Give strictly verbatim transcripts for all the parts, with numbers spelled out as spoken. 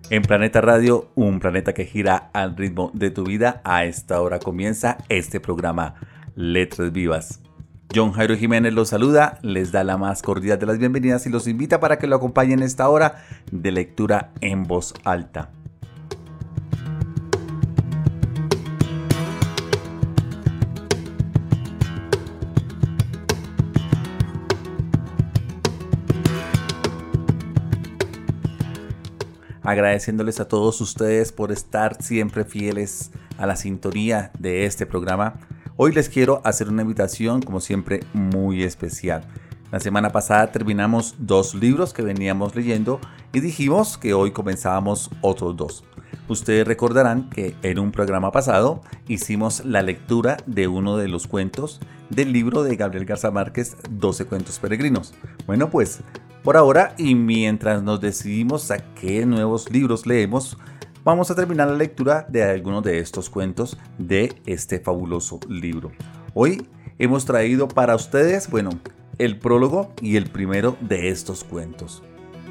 En Planeta Radio, un planeta que gira al ritmo de tu vida, a esta hora comienza este programa Letras Vivas. John Jairo Jiménez los saluda, les da la más cordial de las bienvenidas y los invita para que lo acompañen en esta hora de lectura en voz alta. Agradeciéndoles a todos ustedes por estar siempre fieles a la sintonía de este programa. Hoy les quiero hacer una invitación, como siempre, muy especial. La semana pasada terminamos dos libros que veníamos leyendo y dijimos que hoy comenzábamos otros dos. Ustedes recordarán que en un programa pasado hicimos la lectura de uno de los cuentos del libro de Gabriel García Márquez, doce cuentos peregrinos. Bueno, pues por ahora, y mientras nos decidimos a qué nuevos libros leemos, vamos a terminar la lectura de algunos de estos cuentos de este fabuloso libro. Hoy hemos traído para ustedes, bueno, el prólogo y el primero de estos cuentos.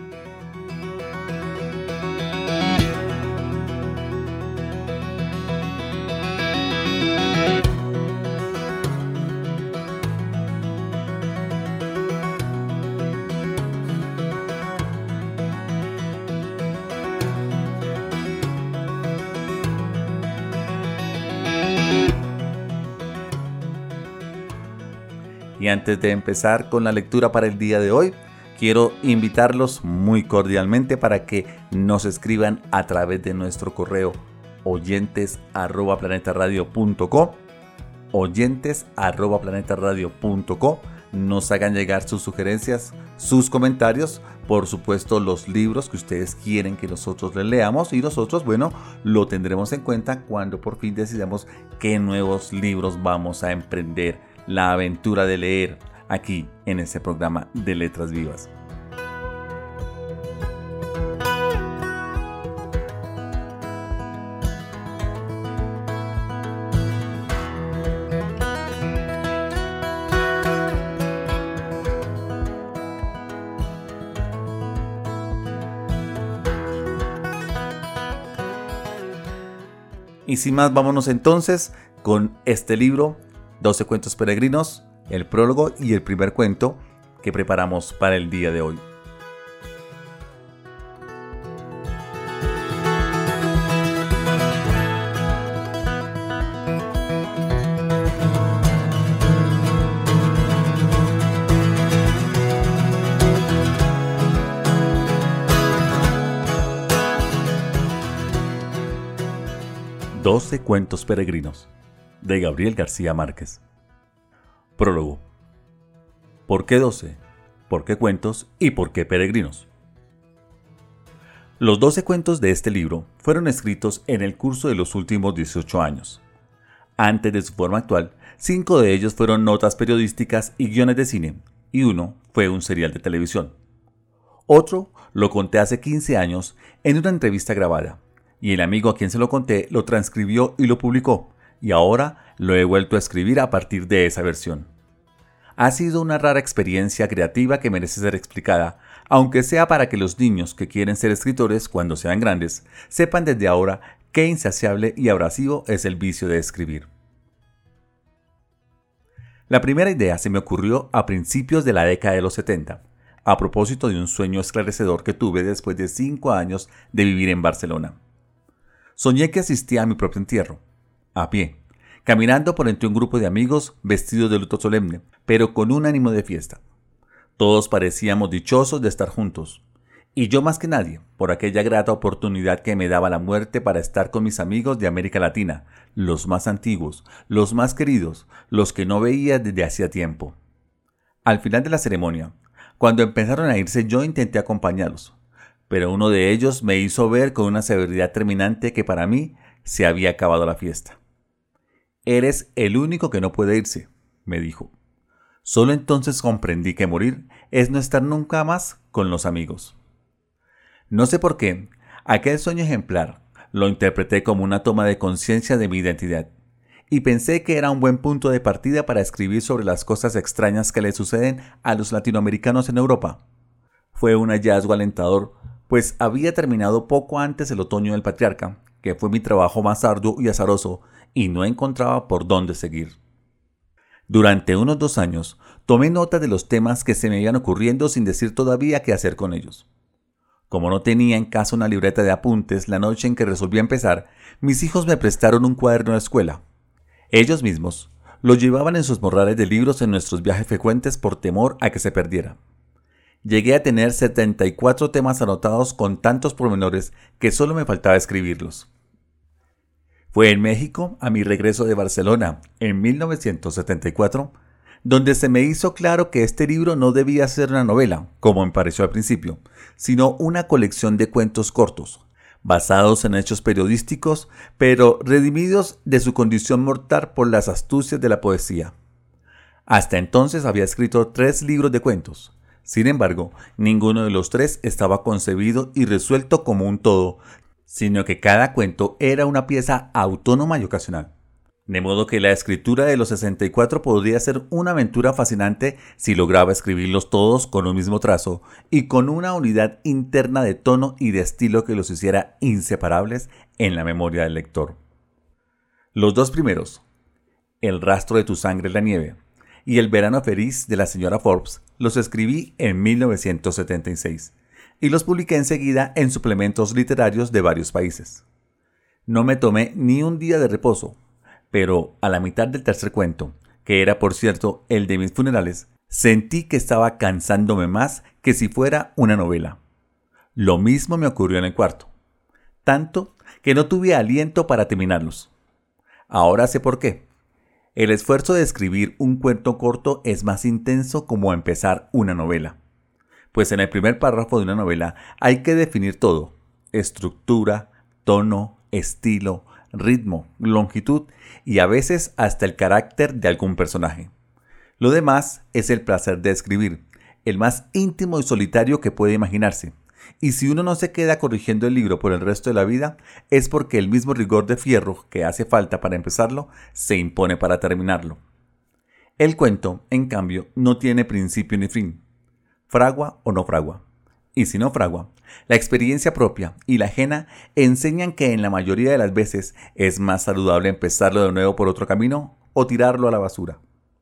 Y antes de empezar con la lectura para el día de hoy, quiero invitarlos muy cordialmente para que nos escriban a través de nuestro correo oyentes arroba planetaradio punto co, oyentes arroba planetaradio punto co, nos hagan llegar sus sugerencias, sus comentarios, por supuesto los libros que ustedes quieren que nosotros les leamos y nosotros, bueno, lo tendremos en cuenta cuando por fin decidamos qué nuevos libros vamos a emprender la aventura de leer aquí en este programa de Letras Vivas. Y sin más, vámonos entonces con este libro, doce cuentos peregrinos, el prólogo y el primer cuento que preparamos para el día de hoy. doce cuentos peregrinos, de Gabriel García Márquez. Prólogo. ¿Por qué doce? ¿Por qué cuentos? ¿Y por qué peregrinos? Los doce cuentos de este libro fueron escritos en el curso de los últimos dieciocho años. Antes de su forma actual, cinco de ellos fueron notas periodísticas y guiones de cine, y uno fue un serial de televisión. Otro lo conté hace quince años en una entrevista grabada, y el amigo a quien se lo conté lo transcribió y lo publicó, y ahora lo he vuelto a escribir a partir de esa versión. Ha sido una rara experiencia creativa que merece ser explicada, aunque sea para que los niños que quieren ser escritores cuando sean grandes sepan desde ahora qué insaciable y abrasivo es el vicio de escribir. La primera idea se me ocurrió a principios de la década de los setenta, a propósito de un sueño esclarecedor que tuve después de cinco años de vivir en Barcelona. Soñé que asistía a mi propio entierro, a pie, caminando por entre un grupo de amigos vestidos de luto solemne, pero con un ánimo de fiesta. Todos parecíamos dichosos de estar juntos, y yo más que nadie, por aquella grata oportunidad que me daba la muerte para estar con mis amigos de América Latina, los más antiguos, los más queridos, los que no veía desde hacía tiempo. Al final de la ceremonia, cuando empezaron a irse, yo intenté acompañarlos, pero uno de ellos me hizo ver con una severidad terminante que para mí se había acabado la fiesta. «Eres el único que no puede irse», me dijo. Solo entonces comprendí que morir es no estar nunca más con los amigos. No sé por qué, aquel sueño ejemplar lo interpreté como una toma de conciencia de mi identidad, y pensé que era un buen punto de partida para escribir sobre las cosas extrañas que le suceden a los latinoamericanos en Europa. Fue un hallazgo alentador pues había terminado poco antes el otoño del patriarca, que fue mi trabajo más arduo y azaroso, y no encontraba por dónde seguir. Durante unos dos años, tomé nota de los temas que se me iban ocurriendo sin decir todavía qué hacer con ellos. Como no tenía en casa una libreta de apuntes la noche en que resolví empezar, mis hijos me prestaron un cuaderno de escuela. Ellos mismos lo llevaban en sus morrales de libros en nuestros viajes frecuentes por temor a que se perdiera. Llegué a tener setenta y cuatro temas anotados con tantos pormenores que solo me faltaba escribirlos. Fue en México, a mi regreso de Barcelona, en mil novecientos setenta y cuatro, donde se me hizo claro que este libro no debía ser una novela, como me pareció al principio, sino una colección de cuentos cortos, basados en hechos periodísticos, pero redimidos de su condición mortal por las astucias de la poesía. Hasta entonces había escrito tres libros de cuentos. Sin embargo, ninguno de los tres estaba concebido y resuelto como un todo, sino que cada cuento era una pieza autónoma y ocasional. De modo que la escritura de los sesenta y cuatro podría ser una aventura fascinante si lograba escribirlos todos con un mismo trazo y con una unidad interna de tono y de estilo que los hiciera inseparables en la memoria del lector. Los dos primeros, El rastro de tu sangre en la nieve y El verano feliz de la señora Forbes, los escribí en mil novecientos setenta y seis y los publiqué enseguida en suplementos literarios de varios países. No me tomé ni un día de reposo, pero a la mitad del tercer cuento, que era por cierto el de mis funerales, sentí que estaba cansándome más que si fuera una novela. Lo mismo me ocurrió en el cuarto, tanto que no tuve aliento para terminarlos. Ahora sé por qué. El esfuerzo de escribir un cuento corto es más intenso como empezar una novela. Pues en el primer párrafo de una novela hay que definir todo: estructura, tono, estilo, ritmo, longitud y a veces hasta el carácter de algún personaje. Lo demás es el placer de escribir, el más íntimo y solitario que puede imaginarse. Y si uno no se queda corrigiendo el libro por el resto de la vida, es porque el mismo rigor de fierro que hace falta para empezarlo se impone para terminarlo. El cuento, en cambio, no tiene principio ni fin. Fragua o no fragua. Y si no fragua, la experiencia propia y la ajena enseñan que en la mayoría de las veces es más saludable empezarlo de nuevo por otro camino o tirarlo a la basura.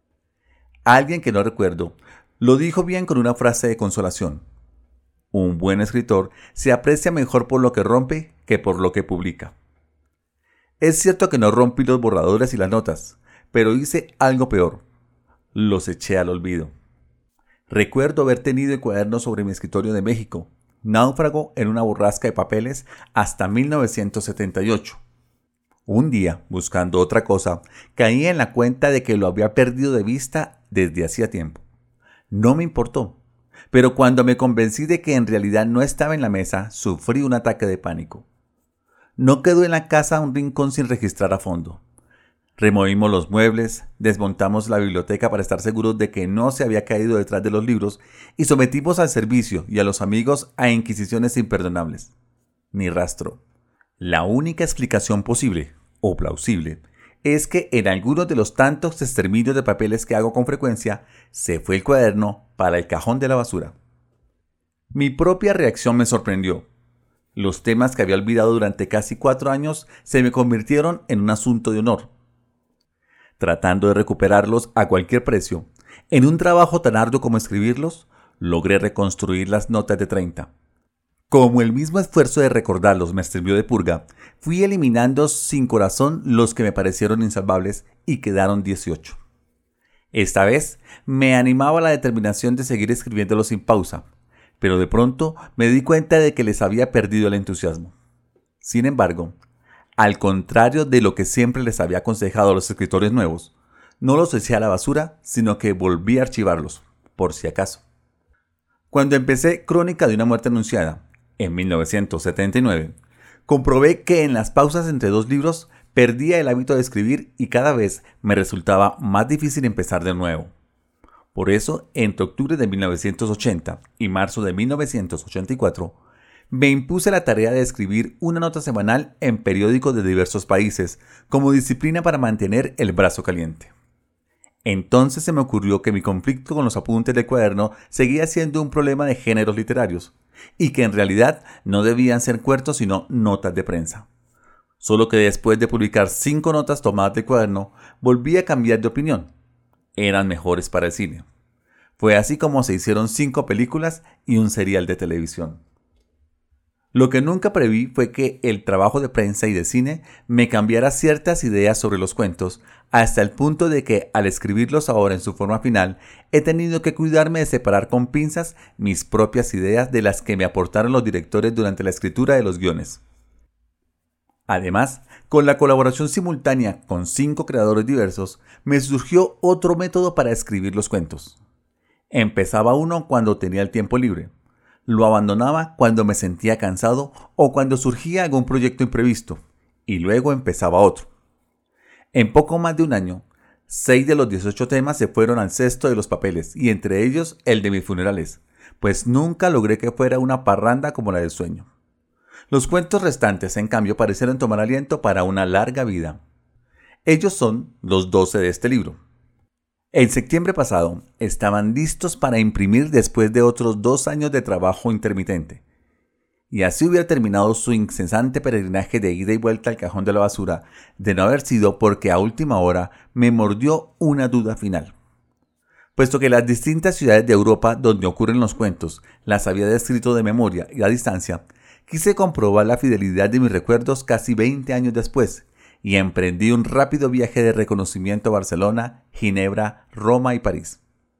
Alguien que no recuerdo lo dijo bien con una frase de consolación: un buen escritor se aprecia mejor por lo que rompe que por lo que publica. Es cierto que no rompí los borradores y las notas, pero hice algo peor: los eché al olvido. Recuerdo haber tenido el cuaderno sobre mi escritorio de México, náufrago en una borrasca de papeles hasta mil novecientos setenta y ocho. Un día, buscando otra cosa, caí en la cuenta de que lo había perdido de vista desde hacía tiempo. No me importó, pero cuando me convencí de que en realidad no estaba en la mesa, sufrí un ataque de pánico. No quedó en la casa un rincón sin registrar a fondo. Removimos los muebles, desmontamos la biblioteca para estar seguros de que no se había caído detrás de los libros y sometimos al servicio y a los amigos a inquisiciones imperdonables. Ni rastro. La única explicación posible, o plausible, es que en algunos de los tantos exterminios de papeles que hago con frecuencia, se fue el cuaderno para el cajón de la basura. Mi propia reacción me sorprendió. Los temas que había olvidado durante casi cuatro años se me convirtieron en un asunto de honor. Tratando de recuperarlos a cualquier precio, en un trabajo tan arduo como escribirlos, logré reconstruir las notas de treinta. Como el mismo esfuerzo de recordarlos me sirvió de purga, fui eliminando sin corazón los que me parecieron insalvables y quedaron dieciocho. Esta vez me animaba la determinación de seguir escribiéndolos sin pausa, pero de pronto me di cuenta de que les había perdido el entusiasmo. Sin embargo, al contrario de lo que siempre les había aconsejado a los escritores nuevos, no los eché a la basura, sino que volví a archivarlos, por si acaso. Cuando empecé Crónica de una muerte anunciada, en mil novecientos setenta y nueve, comprobé que en las pausas entre dos libros perdía el hábito de escribir y cada vez me resultaba más difícil empezar de nuevo. Por eso, entre octubre de mil novecientos ochenta y marzo de mil novecientos ochenta y cuatro, me impuse la tarea de escribir una nota semanal en periódicos de diversos países, como disciplina para mantener el brazo caliente. Entonces se me ocurrió que mi conflicto con los apuntes del cuaderno seguía siendo un problema de géneros literarios, y que en realidad no debían ser cuentos sino notas de prensa. Solo que después de publicar cinco notas tomadas del cuaderno, volví a cambiar de opinión. Eran mejores para el cine. Fue así como se hicieron cinco películas y un serial de televisión. Lo que nunca preví fue que el trabajo de prensa y de cine me cambiara ciertas ideas sobre los cuentos, hasta el punto de que, al escribirlos ahora en su forma final, he tenido que cuidarme de separar con pinzas mis propias ideas de las que me aportaron los directores durante la escritura de los guiones. Además, con la colaboración simultánea con cinco creadores diversos, me surgió otro método para escribir los cuentos. Empezaba uno cuando tenía el tiempo libre. Lo abandonaba cuando me sentía cansado o cuando surgía algún proyecto imprevisto, y luego empezaba otro. En poco más de un año, seis de los dieciocho temas se fueron al cesto de los papeles, y entre ellos el de mis funerales, pues nunca logré que fuera una parranda como la del sueño. Los cuentos restantes, en cambio, parecieron tomar aliento para una larga vida. Ellos son los doce de este libro. En septiembre pasado estaban listos para imprimir después de otros dos años de trabajo intermitente. Y así hubiera terminado su incesante peregrinaje de ida y vuelta al cajón de la basura, de no haber sido porque a última hora me mordió una duda final. Puesto que las distintas ciudades de Europa donde ocurren los cuentos las había descrito de memoria y a distancia, quise comprobar la fidelidad de mis recuerdos casi veinte años después, y emprendí un rápido viaje de reconocimiento a Barcelona, Ginebra, Roma y París.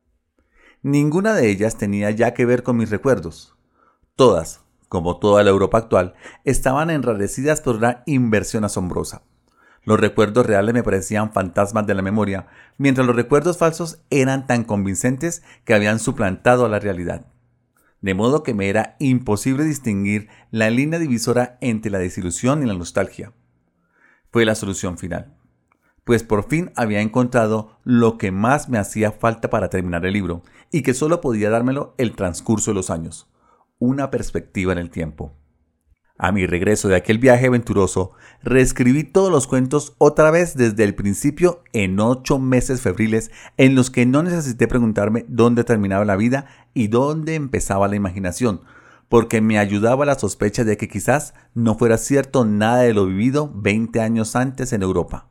Ninguna de ellas tenía ya que ver con mis recuerdos. Todas, como toda la Europa actual, estaban enrarecidas por una inversión asombrosa. Los recuerdos reales me parecían fantasmas de la memoria, mientras los recuerdos falsos eran tan convincentes que habían suplantado a la realidad. De modo que me era imposible distinguir la línea divisora entre la desilusión y la nostalgia. Fue la solución final, pues por fin había encontrado lo que más me hacía falta para terminar el libro, y que solo podía dármelo el transcurso de los años: una perspectiva en el tiempo. A mi regreso de aquel viaje aventuroso, reescribí todos los cuentos otra vez desde el principio en ocho meses febriles en los que no necesité preguntarme dónde terminaba la vida y dónde empezaba la imaginación, porque me ayudaba la sospecha de que quizás no fuera cierto nada de lo vivido veinte años antes en Europa.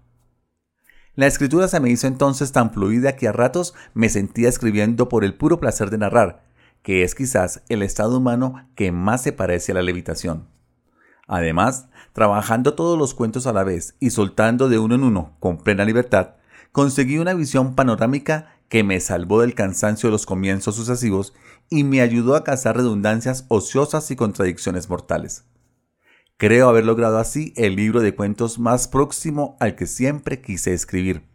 La escritura se me hizo entonces tan fluida que a ratos me sentía escribiendo por el puro placer de narrar, que es quizás el estado humano que más se parece a la levitación. Además, trabajando todos los cuentos a la vez y soltando de uno en uno con plena libertad, conseguí una visión panorámica que me salvó del cansancio de los comienzos sucesivos y me ayudó a cazar redundancias ociosas y contradicciones mortales. Creo haber logrado así el libro de cuentos más próximo al que siempre quise escribir.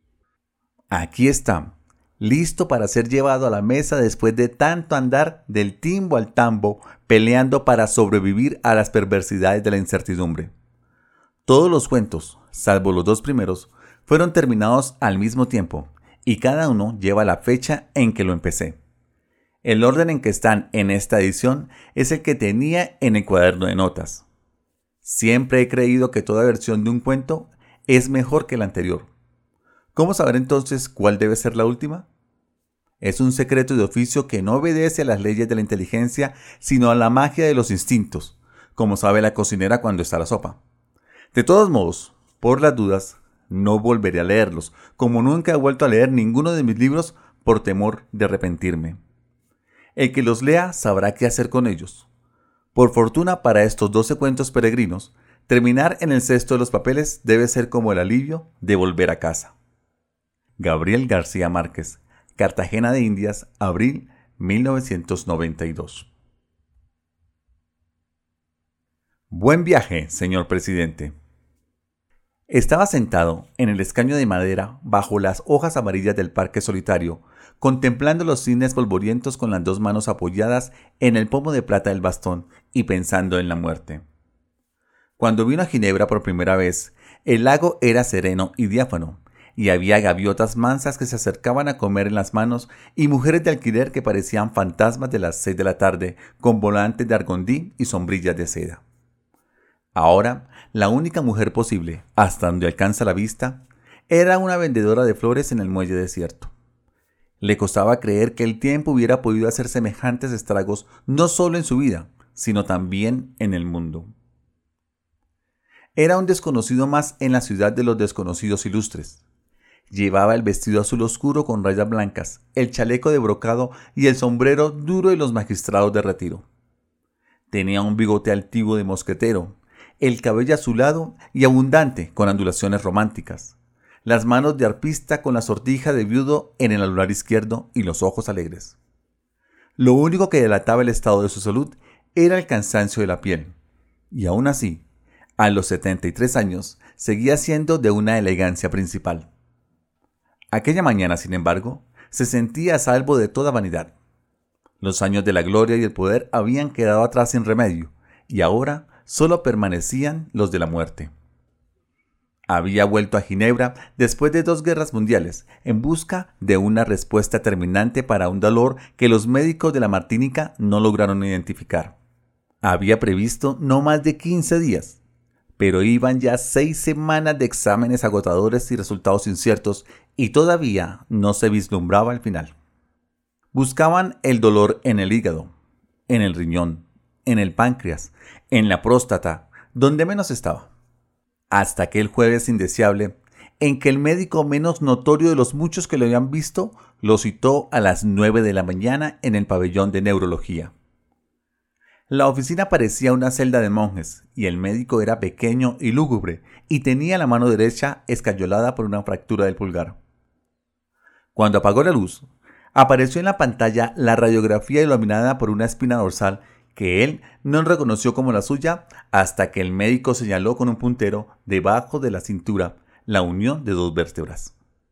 Aquí está, listo para ser llevado a la mesa después de tanto andar del timbo al tambo, peleando para sobrevivir a las perversidades de la incertidumbre. Todos los cuentos, salvo los dos primeros, fueron terminados al mismo tiempo, y cada uno lleva la fecha en que lo empecé. El orden en que están en esta edición es el que tenía en el cuaderno de notas. Siempre he creído que toda versión de un cuento es mejor que la anterior. ¿Cómo saber entonces cuál debe ser la última? Es un secreto de oficio que no obedece a las leyes de la inteligencia, sino a la magia de los instintos, como sabe la cocinera cuando está la sopa. De todos modos, por las dudas, no volveré a leerlos, como nunca he vuelto a leer ninguno de mis libros por temor de arrepentirme. El que los lea sabrá qué hacer con ellos. Por fortuna para estos doce cuentos peregrinos, terminar en el cesto de los papeles debe ser como el alivio de volver a casa. Gabriel García Márquez, Cartagena de Indias, abril mil novecientos noventa y dos. Buen viaje, señor presidente. Estaba sentado en el escaño de madera bajo las hojas amarillas del parque solitario, contemplando los cisnes polvorientos con las dos manos apoyadas en el pomo de plata del bastón y pensando en la muerte. Cuando vino a Ginebra por primera vez, el lago era sereno y diáfano, y había gaviotas mansas que se acercaban a comer en las manos y mujeres de alquiler que parecían fantasmas de las seis de la tarde con volantes de argondí y sombrillas de seda. Ahora, la única mujer posible, hasta donde alcanza la vista, Era una vendedora de flores en el muelle desierto. Le costaba creer que el tiempo hubiera podido hacer semejantes estragos no solo en su vida, sino también en el mundo. Era un desconocido más en la ciudad de los desconocidos ilustres. Llevaba el vestido azul oscuro con rayas blancas, el chaleco de brocado y el sombrero duro de los magistrados de retiro. Tenía un bigote altivo de mosquetero, el cabello azulado y abundante con ondulaciones románticas, las manos de arpista con la sortija de viudo en el anular izquierdo y los ojos alegres. Lo único que delataba el estado de su salud era el cansancio de la piel, y aún así, a los setenta y tres años, seguía siendo de una elegancia principal. Aquella mañana, sin embargo, se sentía a salvo de toda vanidad. Los años de la gloria y el poder habían quedado atrás sin remedio, y ahora solo permanecían los de la muerte. Había vuelto a Ginebra después de dos guerras mundiales, en busca de una respuesta terminante para un dolor que los médicos de la Martinica no lograron identificar. Había previsto no más de quince días, pero iban ya seis semanas de exámenes agotadores y resultados inciertos, y todavía no se vislumbraba el final. Buscaban el dolor en el hígado, en el riñón, en el páncreas, en la próstata, donde menos estaba. Hasta aquel jueves indeseable, en que el médico menos notorio de los muchos que lo habían visto lo citó a las nueve de la mañana en el pabellón de neurología. La oficina parecía una celda de monjes, y el médico era pequeño y lúgubre, y tenía la mano derecha escayolada por una fractura del pulgar. Cuando apagó la luz, apareció en la pantalla la radiografía iluminada por una espina dorsal que él no reconoció como la suya hasta que el médico señaló con un puntero debajo de la cintura la unión de dos vértebras.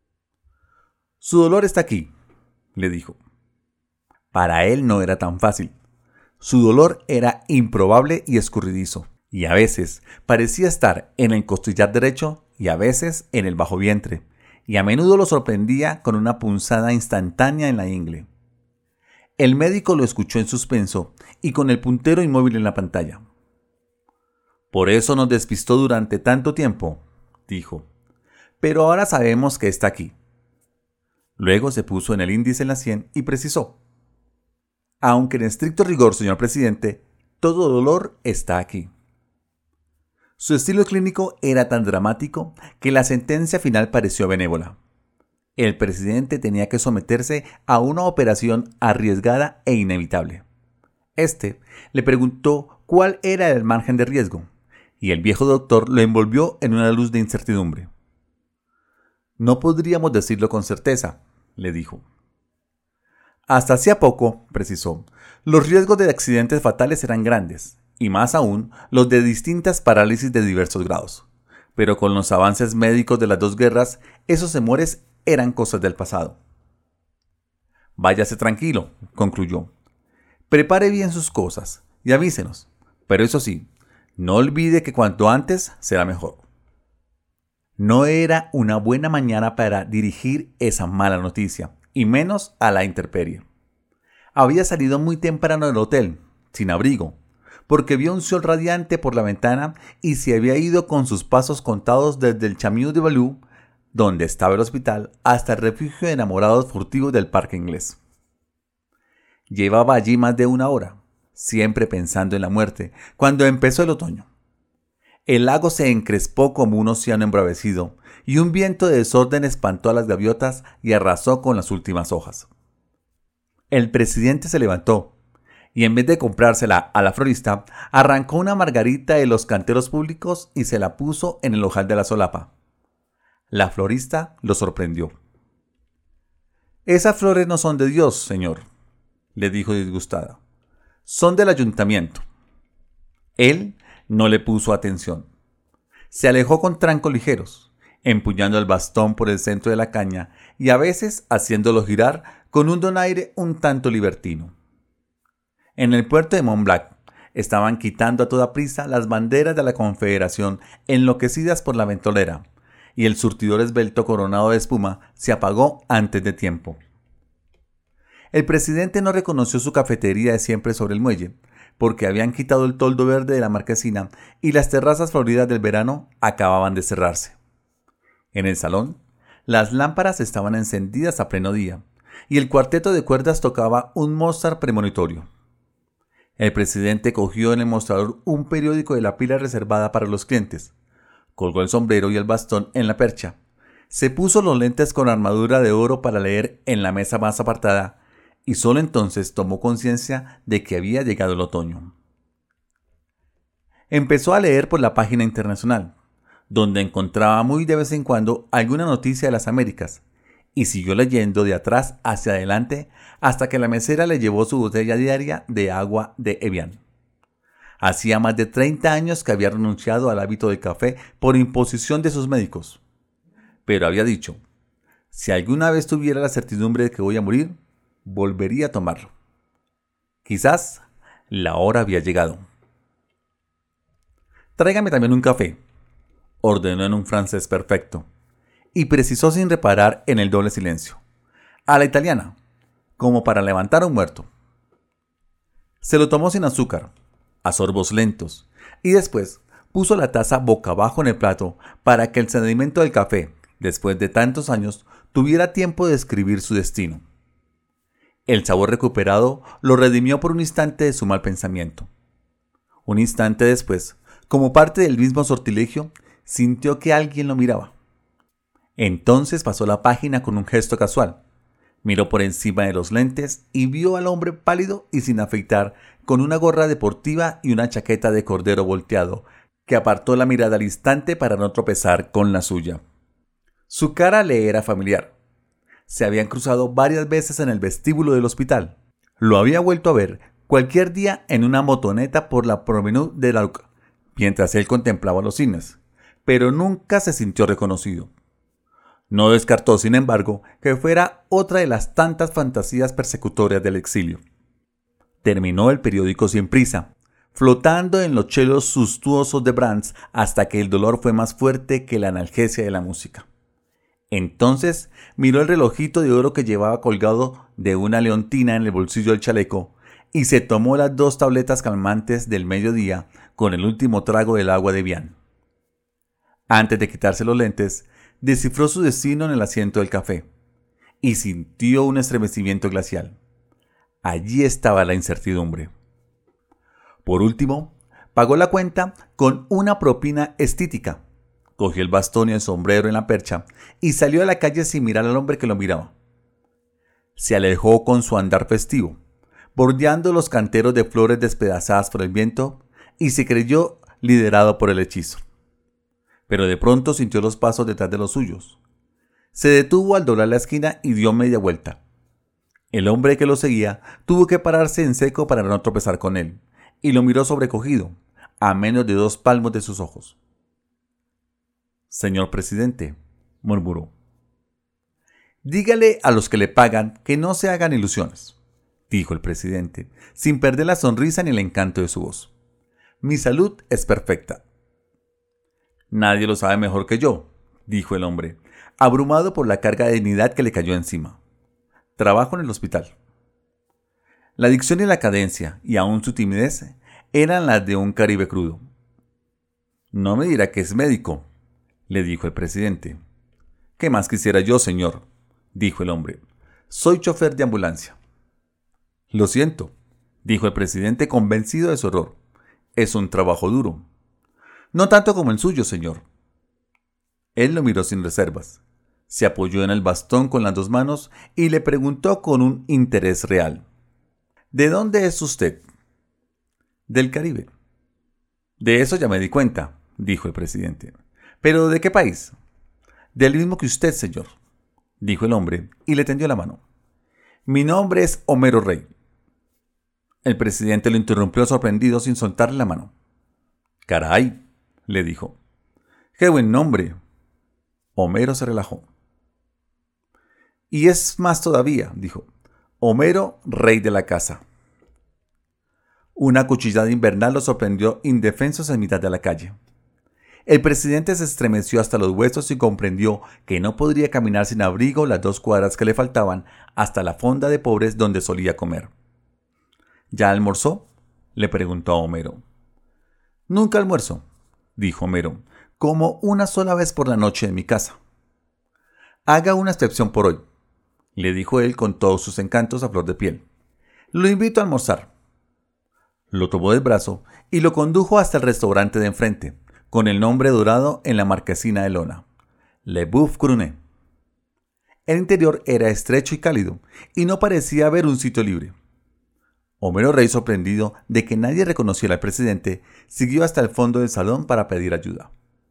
«Su dolor está aquí», le dijo. Para él no era tan fácil. Su dolor era improbable y escurridizo, y a veces parecía estar en el costillar derecho y a veces en el bajo vientre, y a menudo lo sorprendía con una punzada instantánea en la ingle. El médico lo escuchó en suspenso y con el puntero inmóvil en la pantalla. «Por eso nos despistó durante tanto tiempo», dijo, «pero ahora sabemos que está aquí». Luego se puso en el índice en la sien y precisó: «Aunque en estricto rigor, señor presidente, todo dolor está aquí». Su estilo clínico era tan dramático que la sentencia final pareció benévola. El presidente tenía que someterse a una operación arriesgada e inevitable. Este le preguntó cuál era el margen de riesgo, y el viejo doctor lo envolvió en una luz de incertidumbre. «No podríamos decirlo con certeza», le dijo. «Hasta hacía poco», precisó, «los riesgos de accidentes fatales eran grandes, y más aún los de distintas parálisis de diversos grados. Pero con los avances médicos de las dos guerras, esos temores eran cosas del pasado». «Váyase tranquilo», concluyó. «Prepare bien sus cosas y avísenos, pero eso sí, no olvide que cuanto antes será mejor». No era una buena mañana para dirigir esa mala noticia, y menos a la intemperie. Había salido muy temprano del hotel, sin abrigo, porque vio un sol radiante por la ventana y se había ido con sus pasos contados desde el Chamieux de Balou, donde estaba el hospital, hasta el refugio de enamorados furtivos del Parque Inglés. Llevaba allí más de una hora, siempre pensando en la muerte, cuando empezó el otoño. El lago se encrespó como un océano embravecido, y un viento de desorden espantó a las gaviotas y arrasó con las últimas hojas. El presidente se levantó, y en vez de comprársela a la florista, arrancó una margarita de los canteros públicos y se la puso en el ojal de la solapa. La florista lo sorprendió. «Esas flores no son de Dios, señor», le dijo disgustada. «Son del ayuntamiento». Él no le puso atención. Se alejó con trancos ligeros, empuñando el bastón por el centro de la caña y a veces haciéndolo girar con un donaire un tanto libertino. En el puerto de Mont-Blanc estaban quitando a toda prisa las banderas de la Confederación enloquecidas por la ventolera, y el surtidor esbelto coronado de espuma se apagó antes de tiempo. El presidente no reconoció su cafetería de siempre sobre el muelle, porque habían quitado el toldo verde de la marquesina y las terrazas floridas del verano acababan de cerrarse. En el salón Las lámparas estaban encendidas a pleno día, y el cuarteto de cuerdas tocaba un Mozart premonitorio. El presidente cogió en el mostrador un periódico de la pila reservada para los clientes, colgó el sombrero y el bastón en la percha, se puso los lentes con armadura de oro para leer en la mesa más apartada, y solo entonces tomó conciencia de que había llegado el otoño. Empezó a leer por la página internacional, donde encontraba muy de vez en cuando alguna noticia de las Américas, y siguió leyendo de atrás hacia adelante hasta que la mesera le llevó su botella diaria de agua de Evian. Hacía más de treinta años que había renunciado al hábito del café por imposición de sus médicos, pero había dicho, si alguna vez tuviera la certidumbre de que voy a morir, volvería a tomarlo. Quizás la hora había llegado. Tráigame también un café, ordenó en un francés perfecto, y precisó sin reparar en el doble silencio, a la italiana, como para levantar a un muerto. Se lo tomó sin azúcar, a sorbos lentos, y después puso la taza boca abajo en el plato para que el sedimento del café, después de tantos años, tuviera tiempo de escribir su destino. El sabor recuperado lo redimió por un instante de su mal pensamiento. Un instante después, como parte del mismo sortilegio, sintió que alguien lo miraba. Entonces pasó la página con un gesto casual. Miró por encima de los lentes y vio al hombre pálido y sin afeitar, con una gorra deportiva y una chaqueta de cordero volteado, que apartó la mirada al instante para no tropezar con la suya. Su cara le era familiar. Se habían cruzado varias veces en el vestíbulo del hospital. Lo había vuelto a ver cualquier día en una motoneta por la Promenade de la Rue, mientras él contemplaba los cines, pero nunca se sintió reconocido. No descartó, sin embargo, que fuera otra de las tantas fantasías persecutorias del exilio. Terminó el periódico sin prisa, flotando en los chelos suntuosos de Brahms hasta que el dolor fue más fuerte que la analgesia de la música. Entonces miró el relojito de oro que llevaba colgado de una leontina en el bolsillo del chaleco y se tomó las dos tabletas calmantes del mediodía con el último trago del agua de Evian. Antes de quitarse los lentes, descifró su destino en el asiento del café y sintió un estremecimiento glacial. Allí estaba la incertidumbre. Por último, pagó la cuenta con una propina estítica. Cogió el bastón y el sombrero en la percha y salió a la calle sin mirar al hombre que lo miraba. Se alejó con su andar festivo, bordeando los canteros de flores despedazadas por el viento, y se creyó liderado por el hechizo. Pero de pronto sintió los pasos detrás de los suyos. Se detuvo al doblar la esquina y dio media vuelta. El hombre que lo seguía tuvo que pararse en seco para no tropezar con él, y lo miró sobrecogido, a menos de dos palmos de sus ojos. «Señor presidente», murmuró. «Dígale a los que le pagan que no se hagan ilusiones», dijo el presidente, sin perder la sonrisa ni el encanto de su voz. «Mi salud es perfecta». «Nadie lo sabe mejor que yo», dijo el hombre, abrumado por la carga de dignidad que le cayó encima. «Trabajo en el hospital». La dicción y la cadencia, y aún su timidez, eran las de un Caribe crudo. «No me dirá que es médico», le dijo el presidente. «¿Qué más quisiera yo, señor?», dijo el hombre. «Soy chofer de ambulancia». «Lo siento», dijo el presidente convencido de su horror. «Es un trabajo duro». «No tanto como el suyo, señor». Él lo miró sin reservas. Se apoyó en el bastón con las dos manos y le preguntó con un interés real. «¿De dónde es usted?» «Del Caribe». «De eso ya me di cuenta», dijo el presidente. «¿Pero de qué país?» «Del mismo que usted, señor», dijo el hombre y le tendió la mano. «Mi nombre es Homero Rey». El presidente lo interrumpió sorprendido sin soltarle la mano. «Caray», le dijo. «Qué buen nombre». Homero se relajó. «Y es más todavía», dijo. «Homero, rey de la casa». Una cuchillada invernal lo sorprendió indefensos en mitad de la calle. El presidente se estremeció hasta los huesos y comprendió que no podría caminar sin abrigo las dos cuadras que le faltaban hasta la fonda de pobres donde solía comer. «¿Ya almorzó?», le preguntó a Homero. «Nunca almuerzo», dijo Homero, «como una sola vez por la noche en mi casa». Haga una excepción por hoy, le dijo él con todos sus encantos a flor de piel. Lo invito a almorzar. Lo tomó del brazo y lo condujo hasta el restaurante de enfrente, con el nombre dorado en la marquesina de lona: Le Boeuf Couronné. El interior era estrecho y cálido, y no parecía haber un sitio libre. Homero Rey, sorprendido de que nadie reconociera al presidente, siguió hasta el fondo del salón para pedir ayuda.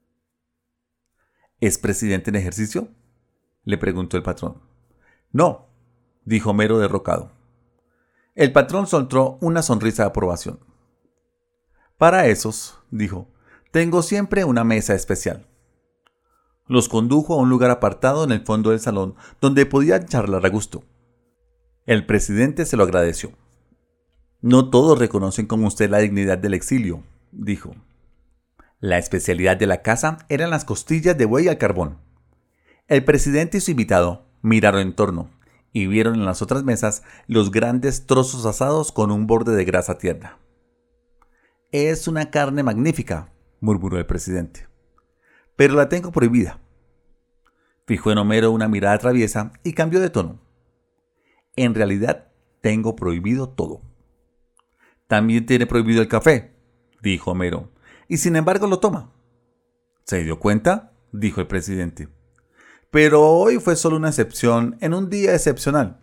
¿Es presidente en ejercicio?, le preguntó el patrón. No, dijo Homero derrocado. El patrón soltó una sonrisa de aprobación. Para esos, dijo, tengo siempre una mesa especial. Los condujo a un lugar apartado en el fondo del salón donde podían charlar a gusto. El presidente se lo agradeció. No todos reconocen como usted la dignidad del exilio, dijo. La especialidad de la casa eran las costillas de buey al carbón. El presidente y su invitado miraron en torno y vieron en las otras mesas los grandes trozos asados con un borde de grasa tierna. Es una carne magnífica, murmuró el presidente. Pero la tengo prohibida. Fijó en Homero una mirada traviesa y cambió de tono. En realidad, tengo prohibido todo. También tiene prohibido el café, dijo Homero, y sin embargo lo toma. ¿Se dio cuenta?, dijo el presidente. Pero hoy fue solo una excepción en un día excepcional.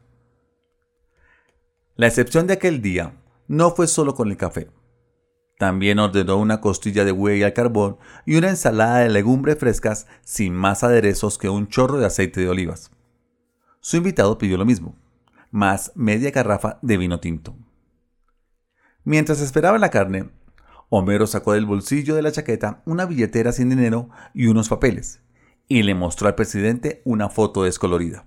La excepción de aquel día no fue solo con el café. También ordenó una costilla de buey al carbón y una ensalada de legumbres frescas sin más aderezos que un chorro de aceite de olivas. Su invitado pidió lo mismo, más media garrafa de vino tinto. Mientras esperaba la carne, Homero sacó del bolsillo de la chaqueta una billetera sin dinero y unos papeles, y le mostró al presidente una foto descolorida.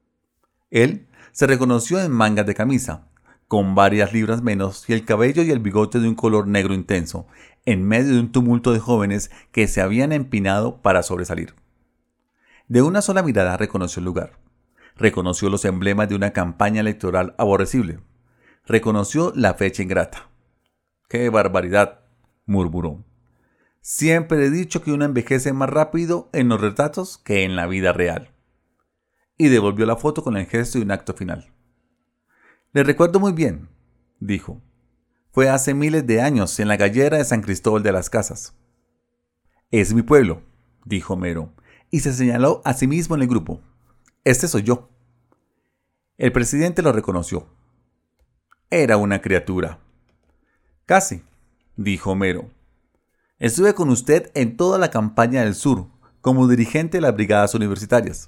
Él se reconoció en mangas de camisa, con varias libras menos y el cabello y el bigote de un color negro intenso, en medio de un tumulto de jóvenes que se habían empinado para sobresalir. De una sola mirada reconoció el lugar. Reconoció los emblemas de una campaña electoral aborrecible. Reconoció la fecha ingrata. ¡Qué barbaridad!, murmuró. Siempre he dicho que uno envejece más rápido en los retratos que en la vida real. Y devolvió la foto con el gesto de un acto final. Le recuerdo muy bien, dijo. Fue hace miles de años en la gallera de San Cristóbal de las Casas. Es mi pueblo, dijo Homero, y se señaló a sí mismo en el grupo. Este soy yo. El presidente lo reconoció. Era una criatura. Casi, dijo Homero. Estuve con usted en toda la campaña del sur, como dirigente de las brigadas universitarias.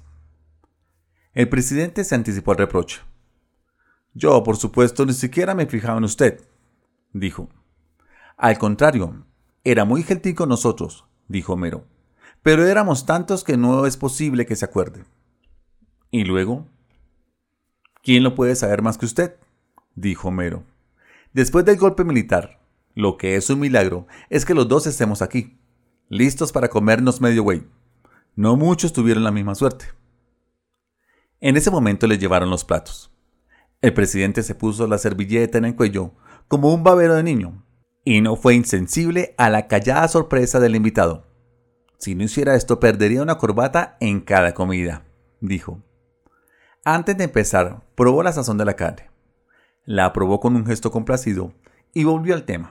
El presidente se anticipó al reproche. Yo, por supuesto, ni siquiera me fijaba en usted, dijo. Al contrario, era muy gentil con nosotros, dijo Homero, pero éramos tantos que no es posible que se acuerde. ¿Y luego? ¿Quién lo puede saber más que usted?, dijo Homero. Después del golpe militar, lo que es un milagro es que los dos estemos aquí, listos para comernos medio buey. No muchos tuvieron la misma suerte. En ese momento le llevaron los platos. El presidente se puso la servilleta en el cuello como un babero de niño y no fue insensible a la callada sorpresa del invitado. Si no hiciera esto, perdería una corbata en cada comida, dijo. Antes de empezar, probó la sazón de la carne. La aprobó con un gesto complacido y volvió al tema.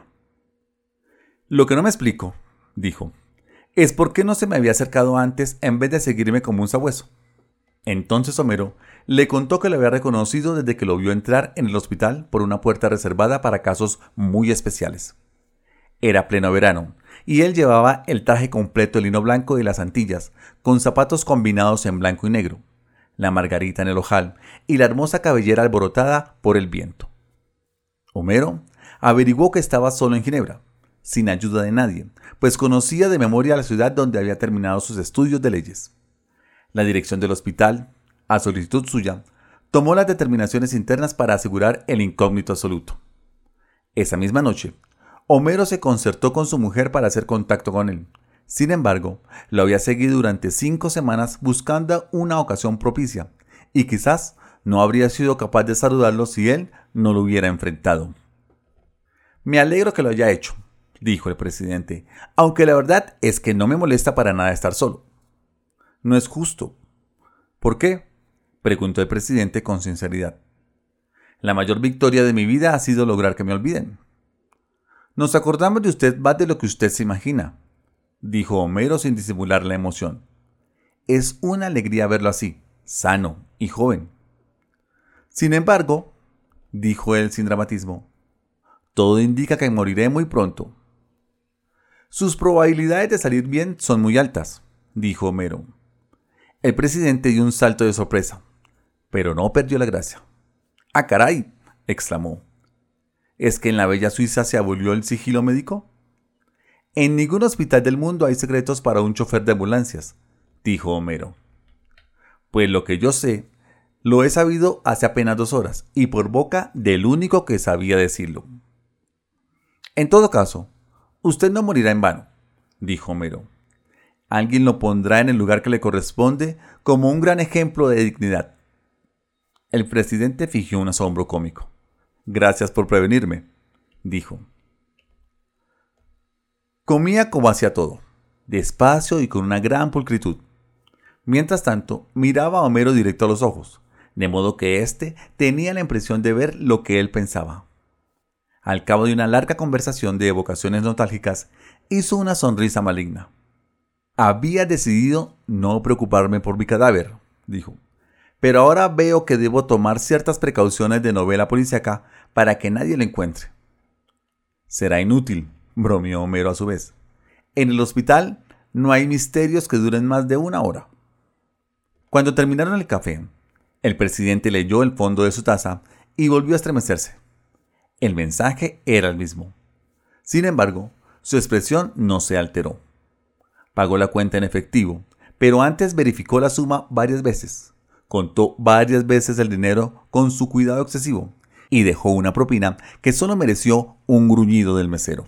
Lo que no me explico, dijo, es por qué no se me había acercado antes en vez de seguirme como un sabueso. Entonces Homero le contó que lo había reconocido desde que lo vio entrar en el hospital por una puerta reservada para casos muy especiales. Era pleno verano, y él llevaba el traje completo de lino blanco de las Antillas, con zapatos combinados en blanco y negro, la margarita en el ojal y la hermosa cabellera alborotada por el viento. Homero averiguó que estaba solo en Ginebra, sin ayuda de nadie, pues conocía de memoria la ciudad donde había terminado sus estudios de leyes. La dirección del hospital, a solicitud suya, tomó las determinaciones internas para asegurar el incógnito absoluto. Esa misma noche, Homero se concertó con su mujer para hacer contacto con él. Sin embargo, lo había seguido durante cinco semanas buscando una ocasión propicia, y quizás no habría sido capaz de saludarlo si él no lo hubiera enfrentado. Me alegro que lo haya hecho, dijo el presidente, aunque la verdad es que no me molesta para nada estar solo. No es justo. ¿Por qué?, preguntó el presidente con sinceridad. La mayor victoria de mi vida ha sido lograr que me olviden. Nos acordamos de usted más de lo que usted se imagina, dijo Homero sin disimular la emoción. Es una alegría verlo así, sano y joven. Sin embargo, dijo él sin dramatismo, todo indica que moriré muy pronto. Sus probabilidades de salir bien son muy altas, dijo Homero. El presidente dio un salto de sorpresa, pero no perdió la gracia. ¡Ah, caray!, exclamó. ¿Es que en la bella Suiza se abolió el sigilo médico? En ningún hospital del mundo hay secretos para un chofer de ambulancias, dijo Homero. Pues lo que yo sé, lo he sabido hace apenas dos horas, y por boca del único que sabía decirlo. En todo caso, usted no morirá en vano, dijo Homero. Alguien lo pondrá en el lugar que le corresponde como un gran ejemplo de dignidad. El presidente fingió un asombro cómico. Gracias por prevenirme, dijo. Comía como hacía todo, despacio y con una gran pulcritud. Mientras tanto, miraba a Homero directo a los ojos, de modo que éste tenía la impresión de ver lo que él pensaba. Al cabo de una larga conversación de evocaciones nostálgicas, hizo una sonrisa maligna. Había decidido no preocuparme por mi cadáver, dijo. Pero ahora veo que debo tomar ciertas precauciones de novela policíaca para que nadie lo encuentre. Será inútil, bromeó Homero a su vez. En el hospital no hay misterios que duren más de una hora. Cuando terminaron el café, el presidente leyó el fondo de su taza y volvió a estremecerse. El mensaje era el mismo. Sin embargo, su expresión no se alteró. Pagó la cuenta en efectivo, pero antes verificó la suma varias veces. Contó varias veces el dinero con su cuidado excesivo y dejó una propina que solo mereció un gruñido del mesero.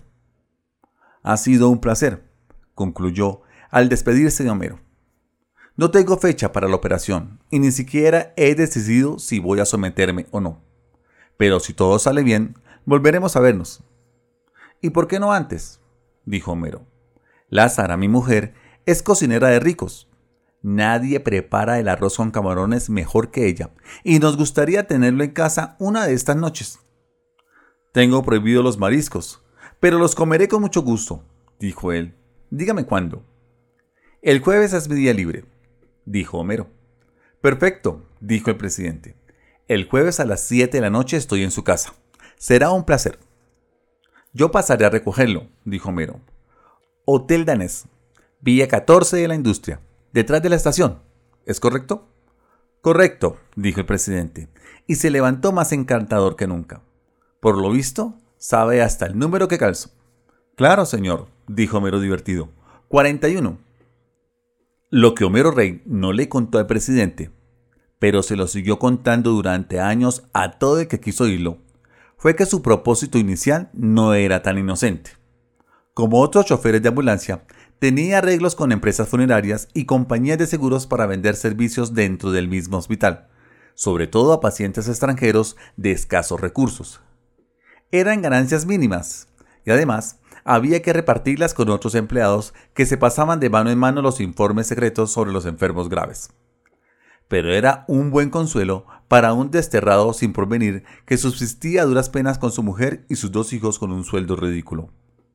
Ha sido un placer, concluyó al despedirse de Homero. No tengo fecha para la operación y ni siquiera he decidido si voy a someterme o no. Pero si todo sale bien, volveremos a vernos. ¿Y por qué no antes?, dijo Homero. Lázara, mi mujer, es cocinera de ricos. Nadie prepara el arroz con camarones mejor que ella, y nos gustaría tenerlo en casa una de estas noches. Tengo prohibido los mariscos, pero los comeré con mucho gusto, dijo él. Dígame cuándo. El jueves es mi día libre, dijo Homero. Perfecto, dijo el presidente. El jueves a las siete de la noche estoy en su casa. Será un placer. Yo pasaré a recogerlo, dijo Homero. Hotel Danés, Villa catorce de la Industria, detrás de la estación. ¿Es correcto? Correcto, dijo el presidente, y se levantó más encantador que nunca. Por lo visto, sabe hasta el número que calzo. Claro, señor, dijo Homero divertido. cuarenta y uno. Lo que Homero Rey no le contó al presidente, pero se lo siguió contando durante años a todo el que quiso oírlo, fue que su propósito inicial no era tan inocente. Como otros choferes de ambulancia, tenía arreglos con empresas funerarias y compañías de seguros para vender servicios dentro del mismo hospital, sobre todo a pacientes extranjeros de escasos recursos. Eran ganancias mínimas, y además había que repartirlas con otros empleados que se pasaban de mano en mano los informes secretos sobre los enfermos graves. Pero era un buen consuelo para un desterrado sin porvenir que subsistía a duras penas con su mujer y sus dos hijos con un sueldo ridículo.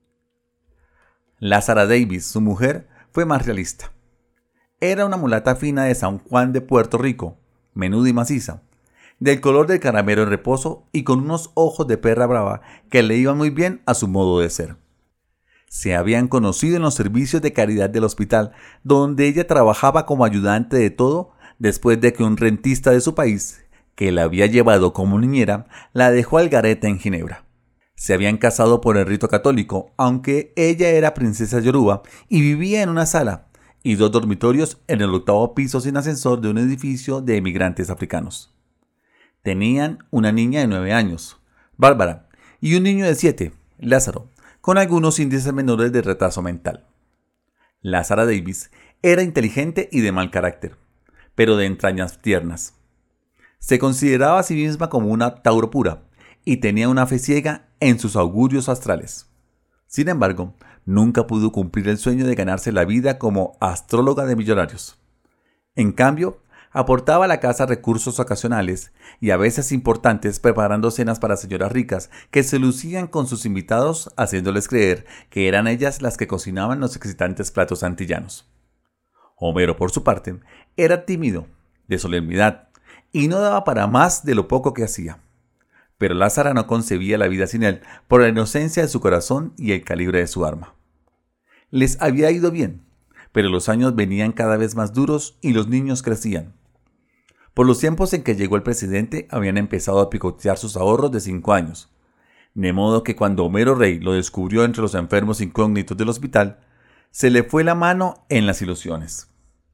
Lázara Davis, su mujer, fue más realista. Era una mulata fina de San Juan de Puerto Rico, menuda y maciza, del color del caramelo en reposo y con unos ojos de perra brava que le iban muy bien a su modo de ser. Se habían conocido en los servicios de caridad del hospital, donde ella trabajaba como ayudante de todo después de que un rentista de su país, que la había llevado como niñera, la dejó al garete en Ginebra. Se habían casado por el rito católico, aunque ella era princesa yoruba y vivía en una sala y dos dormitorios en el octavo piso sin ascensor de un edificio de emigrantes africanos. Tenían una niña de nueve años, Bárbara, y un niño de siete, Lázaro, con algunos índices menores de retraso mental. Lázara Davis era inteligente y de mal carácter, pero de entrañas tiernas. Se consideraba a sí misma como una Tauro pura y tenía una fe ciega en sus augurios astrales. Sin embargo, nunca pudo cumplir el sueño de ganarse la vida como astróloga de millonarios. En cambio, Aportaba a la casa recursos ocasionales y a veces importantes preparando cenas para señoras ricas que se lucían con sus invitados haciéndoles creer que eran ellas las que cocinaban los excitantes platos antillanos. Homero, por su parte, era tímido, de solemnidad, y no daba para más de lo poco que hacía. Pero Lázara no concebía la vida sin él por la inocencia de su corazón y el calibre de su arma. Les había ido bien, pero los años venían cada vez más duros y los niños crecían. Por los tiempos en que llegó el presidente habían empezado a picotear sus ahorros de cinco años, de modo que cuando Homero Rey lo descubrió entre los enfermos incógnitos del hospital, se le fue la mano en las ilusiones.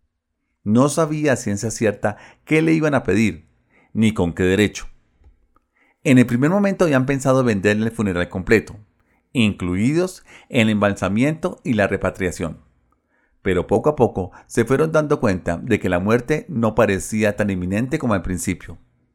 No sabía a ciencia cierta qué le iban a pedir, ni con qué derecho. En el primer momento habían pensado venderle el funeral completo, incluidos el embalsamiento y la repatriación. Pero poco a poco se fueron dando cuenta de que la muerte no parecía tan inminente como al principio.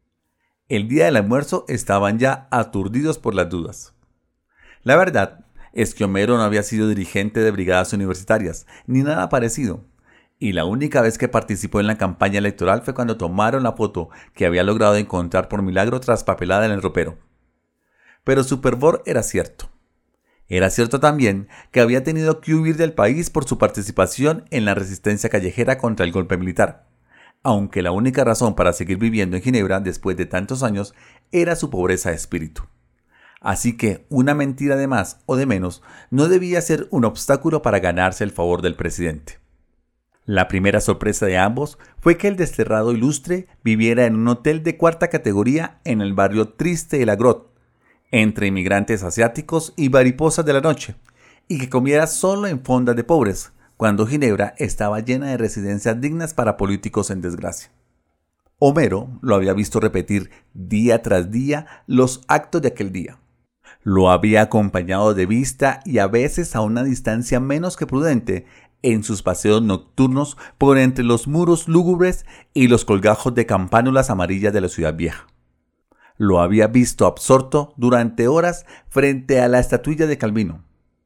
El día del almuerzo estaban ya aturdidos por las dudas. La verdad es que Homero no había sido dirigente de brigadas universitarias, ni nada parecido, y la única vez que participó en la campaña electoral fue cuando tomaron la foto que había logrado encontrar por milagro traspapelada en el ropero. Pero su fervor era cierto. Era cierto también que había tenido que huir del país por su participación en la resistencia callejera contra el golpe militar, aunque la única razón para seguir viviendo en Ginebra después de tantos años era su pobreza de espíritu. Así que una mentira de más o de menos no debía ser un obstáculo para ganarse el favor del presidente. La primera sorpresa de ambos fue que el desterrado ilustre viviera en un hotel de cuarta categoría en el barrio triste de la Grotte, entre inmigrantes asiáticos y mariposas de la noche, y que comiera solo en fondas de pobres, cuando Ginebra estaba llena de residencias dignas para políticos en desgracia. Homero lo había visto repetir día tras día los actos de aquel día. Lo había acompañado de vista y a veces a una distancia menos que prudente en sus paseos nocturnos por entre los muros lúgubres y los colgajos de campánulas amarillas de la ciudad vieja. Lo había visto absorto durante horas frente a la estatuilla de Calvino.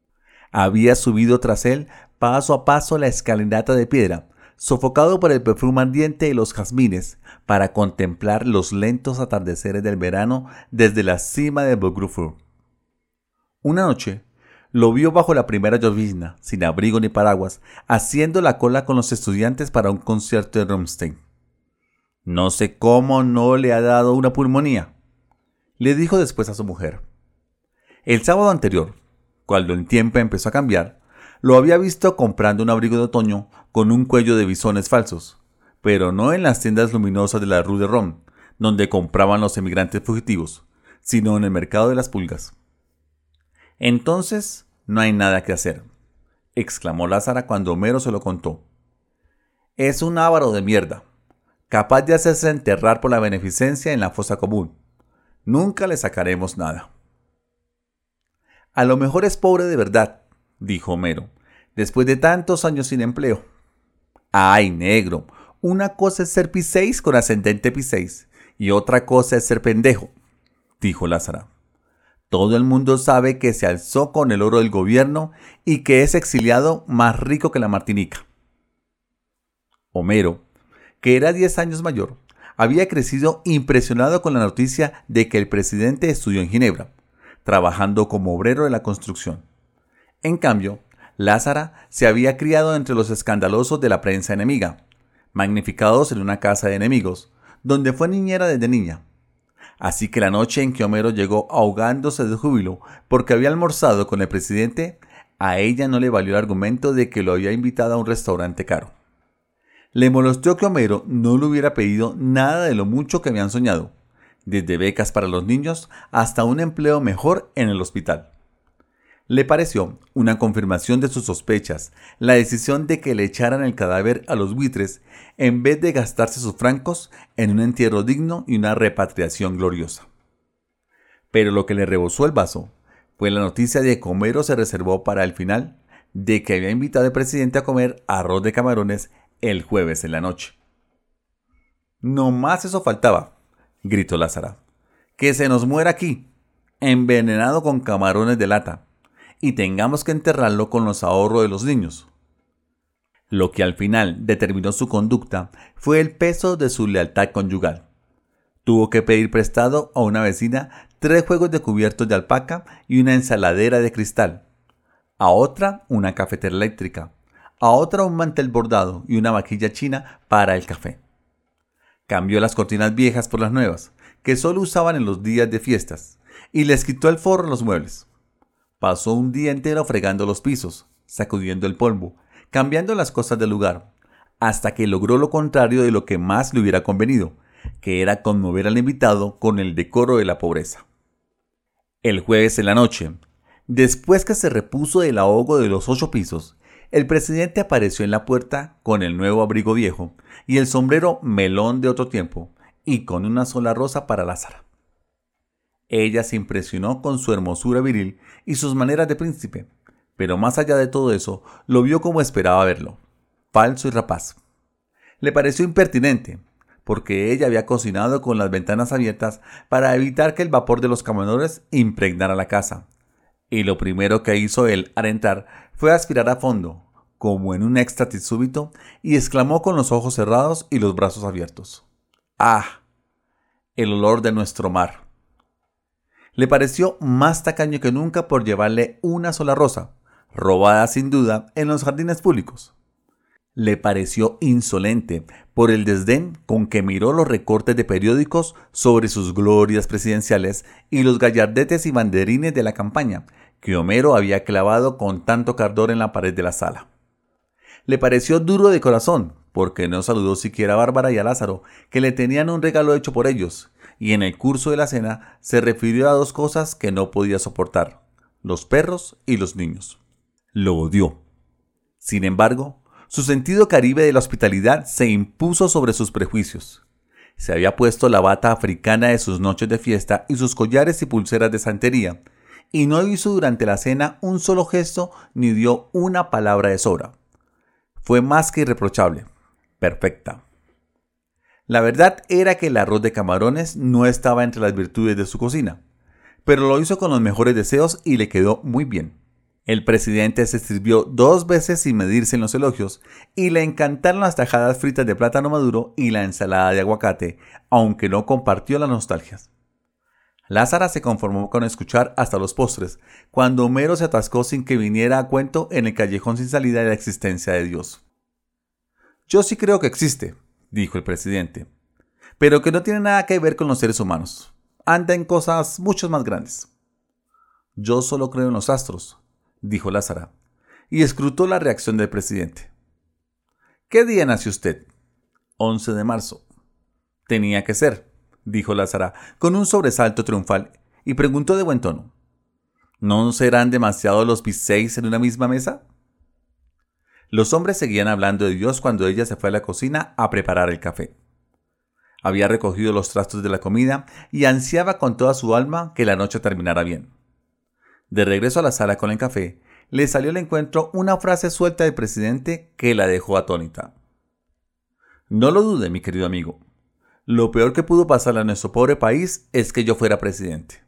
Había subido tras él paso a paso la escalinata de piedra, sofocado por el perfume ardiente de los jazmines, para contemplar los lentos atardeceres del verano desde la cima de Beaugrufur. Una noche, lo vio bajo la primera llovizna, sin abrigo ni paraguas, haciendo la cola con los estudiantes para un concierto de Rammstein. «No sé cómo no le ha dado una pulmonía», le dijo después a su mujer. El sábado anterior, cuando el tiempo empezó a cambiar, lo había visto comprando un abrigo de otoño con un cuello de bisones falsos, pero no en las tiendas luminosas de la Rue de Rome, donde compraban los emigrantes fugitivos, sino en el mercado de las pulgas. «Entonces no hay nada que hacer», exclamó Lázara cuando Homero se lo contó. «Es un avaro de mierda, capaz de hacerse enterrar por la beneficencia en la fosa común. Nunca le sacaremos nada». «A lo mejor es pobre de verdad», dijo Homero, «después de tantos años sin empleo». «Ay, negro, una cosa es ser Piseis con ascendente Piseis y otra cosa es ser pendejo», dijo Lázara. «Todo el mundo sabe que se alzó con el oro del gobierno y que es exiliado más rico que la Martinica». Homero, que era diez años mayor, había crecido impresionado con la noticia de que el presidente estudió en Ginebra, trabajando como obrero de la construcción. En cambio, Lázara se había criado entre los escandalosos de la prensa enemiga, magnificados en una casa de enemigos, donde fue niñera desde niña. Así que la noche en que Homero llegó ahogándose de júbilo porque había almorzado con el presidente, a ella no le valió el argumento de que lo había invitado a un restaurante caro. Le molestó que Homero no le hubiera pedido nada de lo mucho que habían soñado, desde becas para los niños hasta un empleo mejor en el hospital. Le pareció una confirmación de sus sospechas la decisión de que le echaran el cadáver a los buitres en vez de gastarse sus francos en un entierro digno y una repatriación gloriosa. Pero lo que le rebosó el vaso fue la noticia de que Homero se reservó para el final de que había invitado al presidente a comer arroz de camarones el jueves en la noche. «No más eso faltaba», gritó Lázara, «que se nos muera aquí, envenenado con camarones de lata, y tengamos que enterrarlo con los ahorros de los niños». Lo que al final determinó su conducta fue el peso de su lealtad conyugal. Tuvo que pedir prestado a una vecina tres juegos de cubiertos de alpaca y una ensaladera de cristal, a otra una cafetera eléctrica, a otra un mantel bordado y una vaquilla china para el café. Cambió las cortinas viejas por las nuevas, que solo usaban en los días de fiestas, y les quitó el forro a los muebles. Pasó un día entero fregando los pisos, sacudiendo el polvo, cambiando las cosas del lugar, hasta que logró lo contrario de lo que más le hubiera convenido, que era conmover al invitado con el decoro de la pobreza. El jueves en la noche, después que se repuso del ahogo de los ocho pisos, el presidente apareció en la puerta con el nuevo abrigo viejo y el sombrero melón de otro tiempo, y con una sola rosa para Lázara. Ella se impresionó con su hermosura viril y sus maneras de príncipe, pero más allá de todo eso, lo vio como esperaba verlo, falso y rapaz. Le pareció impertinente, porque ella había cocinado con las ventanas abiertas para evitar que el vapor de los camarones impregnara la casa, y lo primero que hizo él al entrar fue aspirar a fondo, como en un éxtasis súbito, y exclamó con los ojos cerrados y los brazos abiertos: ¡Ah! El olor de nuestro mar. Le pareció más tacaño que nunca por llevarle una sola rosa, robada sin duda en los jardines públicos. Le pareció insolente por el desdén con que miró los recortes de periódicos sobre sus glorias presidenciales y los gallardetes y banderines de la campaña que Homero había clavado con tanto cardor en la pared de la sala. Le pareció duro de corazón porque no saludó siquiera a Bárbara y a Lázaro, que le tenían un regalo hecho por ellos, y en el curso de la cena se refirió a dos cosas que no podía soportar: los perros y los niños. Lo odió. Sin embargo, su sentido caribe de la hospitalidad se impuso sobre sus prejuicios. Se había puesto la bata africana de sus noches de fiesta y sus collares y pulseras de santería, y no hizo durante la cena un solo gesto ni dio una palabra de sobra. Fue más que irreprochable, perfecta. La verdad era que el arroz de camarones no estaba entre las virtudes de su cocina, pero lo hizo con los mejores deseos y le quedó muy bien. El presidente se sirvió dos veces sin medirse en los elogios y le encantaron las tajadas fritas de plátano maduro y la ensalada de aguacate, aunque no compartió las nostalgias. Lázara se conformó con escuchar hasta los postres, cuando Homero se atascó sin que viniera a cuento en el callejón sin salida de la existencia de Dios. «Yo sí creo que existe», dijo el presidente, «pero que no tiene nada que ver con los seres humanos. Anda en cosas mucho más grandes». «Yo solo creo en los astros», dijo Lázara, y escrutó la reacción del presidente. «¿Qué día nació usted?» «once de marzo». «Tenía que ser», dijo Lázara con un sobresalto triunfal, y preguntó de buen tono: ¿no serán demasiado los biseis en una misma mesa? Los hombres seguían hablando de Dios cuando ella se fue a la cocina a preparar el café. Había recogido los trastos de la comida y ansiaba con toda su alma que la noche terminara bien. De regreso a la sala con el café, le salió al encuentro una frase suelta del presidente que la dejó atónita. «No lo dude, mi querido amigo. Lo peor que pudo pasarle a nuestro pobre país es que yo fuera presidente».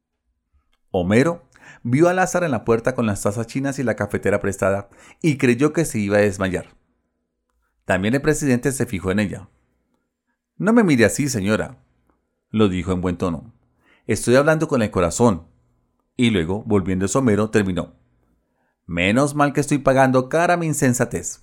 Homero vio a Lázara en la puerta con las tazas chinas y la cafetera prestada y creyó que se iba a desmayar. También el presidente se fijó en ella. «No me mire así, señora», lo dijo en buen tono. «Estoy hablando con el corazón». Y luego, volviéndose a Homero, terminó: «Menos mal que estoy pagando cara mi insensatez».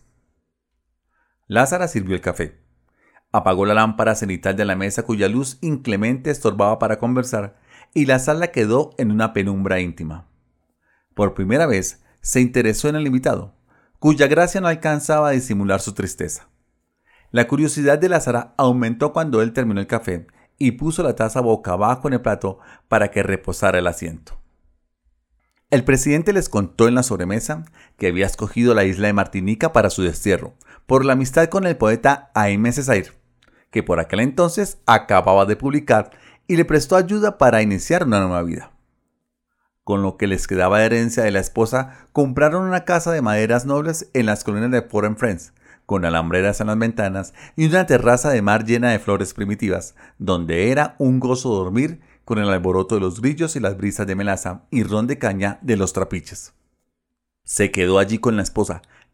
Lázara sirvió el café. Apagó la lámpara cenital de la mesa cuya luz inclemente estorbaba para conversar, y la sala quedó en una penumbra íntima. Por primera vez se interesó en el invitado, cuya gracia no alcanzaba a disimular su tristeza. La curiosidad de Lázara aumentó cuando él terminó el café y puso la taza boca abajo en el plato para que reposara el asiento. El presidente les contó en la sobremesa que había escogido la isla de Martinica para su destierro, por la amistad con el poeta Aimé Césaire, que por aquel entonces acababa de publicar, y le prestó ayuda para iniciar una nueva vida. Con lo que les quedaba de herencia de la esposa, compraron una casa de maderas nobles en las colinas de Port-au-Prince, con alambreras en las ventanas y una terraza de mar llena de flores primitivas, donde era un gozo dormir con el alboroto de los grillos y las brisas de melaza y ron de caña de los trapiches. Se quedó allí con la esposa,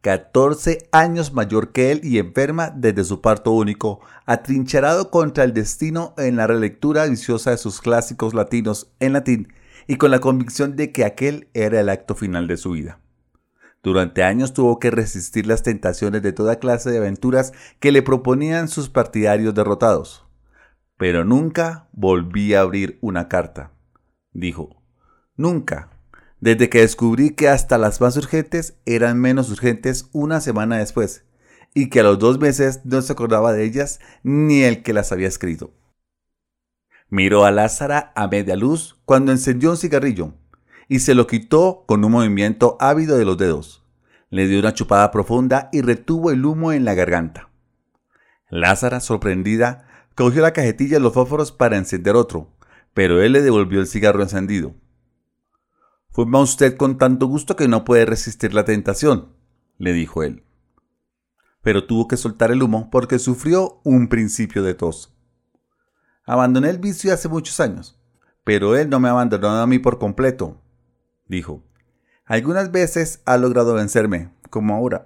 catorce años mayor que él y enferma desde su parto único, atrincherado contra el destino en la relectura viciosa de sus clásicos latinos en latín y con la convicción de que aquel era el acto final de su vida. Durante años tuvo que resistir las tentaciones de toda clase de aventuras que le proponían sus partidarios derrotados. Pero nunca volví a abrir una carta. Dijo, nunca, desde que descubrí que hasta las más urgentes eran menos urgentes una semana después, y que a los dos meses no se acordaba de ellas ni el que las había escrito. Miró a Lázara a media luz cuando encendió un cigarrillo, y se lo quitó con un movimiento ávido de los dedos. Le dio una chupada profunda y retuvo el humo en la garganta. Lázara, sorprendida, cogió la cajetilla de los fósforos para encender otro, pero él le devolvió el cigarro encendido. «Fuma usted con tanto gusto que no puede resistir la tentación», le dijo él. Pero tuvo que soltar el humo porque sufrió un principio de tos. «Abandoné el vicio hace muchos años, pero él no me abandonó a mí por completo», dijo. «Algunas veces ha logrado vencerme, como ahora».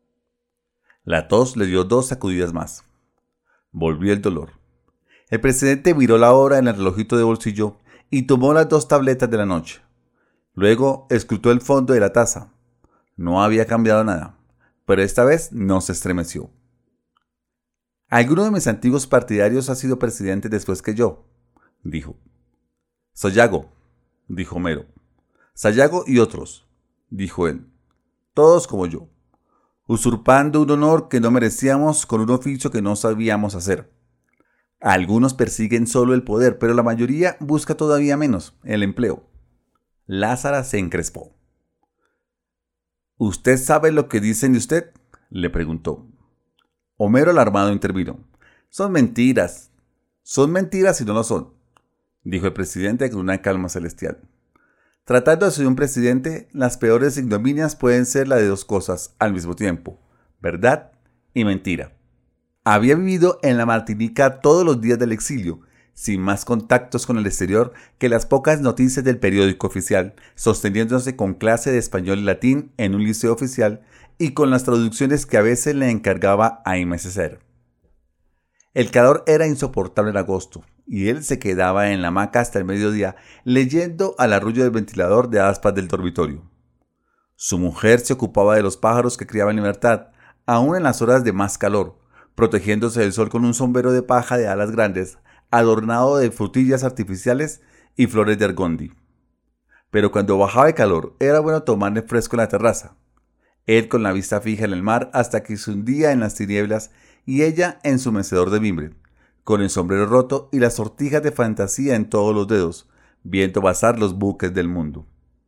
La tos le dio dos sacudidas más. Volvió el dolor. El presidente miró la hora en el relojito de bolsillo y tomó las dos tabletas de la noche. Luego escrutó el fondo de la taza. No había cambiado nada, pero esta vez no se estremeció. «Alguno de mis antiguos partidarios ha sido presidente después que yo», dijo. «Sayago», dijo Homero. «Sayago y otros», dijo él. «Todos como yo, usurpando un honor que no merecíamos con un oficio que no sabíamos hacer. Algunos persiguen solo el poder, pero la mayoría busca todavía menos, el empleo». Lázara se encrespó. «¿Usted sabe lo que dicen de usted?», le preguntó. Homero alarmado intervino. «Son mentiras. Son mentiras y no lo son», dijo el presidente con una calma celestial. «Tratándose de un presidente, las peores ignominias pueden ser la de dos cosas al mismo tiempo, verdad y mentira. Había vivido en la Martinica todos los días del exilio, sin más contactos con el exterior que las pocas noticias del periódico oficial, sosteniéndose con clase de español y latín en un liceo oficial y con las traducciones que a veces le encargaba a M S C. El calor era insoportable en agosto, y él se quedaba en la hamaca hasta el mediodía leyendo al arrullo del ventilador de aspas del dormitorio. Su mujer se ocupaba de los pájaros que criaba en libertad, aún en las horas de más calor, protegiéndose del sol con un sombrero de paja de alas grandes, adornado de frutillas artificiales y flores de argondi. Pero cuando bajaba el calor, era bueno tomarle fresco en la terraza. Él con la vista fija en el mar hasta que se hundía en las tinieblas y ella en su mecedor de mimbre, con el sombrero roto y las sortijas de fantasía en todos los dedos, viendo pasar los buques del mundo.